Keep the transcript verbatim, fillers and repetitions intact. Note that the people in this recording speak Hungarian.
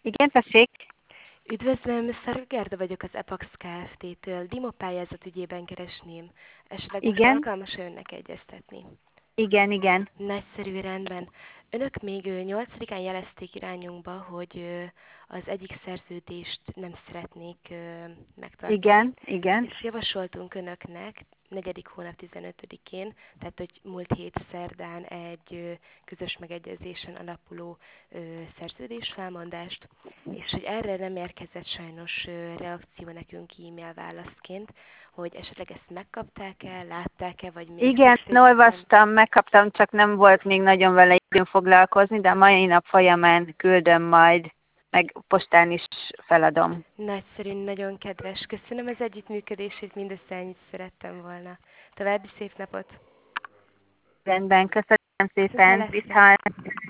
Igen, tessék? Üdvözlöm, Szarvas Gerda vagyok az Epax Kft-től. Dimo pályázat ügyében keresném. Esetleg most Igen, alkalmas önnek egyeztetni. igen, igen, Nagyszerű, rendben. Önök még ö, nyolcadikán jelezték irányunkba, hogy ö, az egyik szerződést nem szeretnék ö, megtartani, igen, igen, és javasoltunk önöknek negyedik hónap tizenötödikén, tehát hogy múlt hét szerdán egy ö, közös megegyezésen alapuló ö, szerződésfelmondást, és hogy erre nem érkezett sajnos ö, reakció nekünk e-mail válaszként, hogy esetleg ezt megkapták-e, látták-e, vagy még igen, szükségük van. olvastam, megkaptam, csak nem volt még nagyon vele időm foglalkozni, de a mai nap folyamán küldöm majd, meg postán is feladom. Nagyszerű, nagyon kedves. Köszönöm az együttműködését, mindössze ennyit szerettem volna. További szép napot! Rendben, köszönöm szépen, Viszontlátásra! viszont.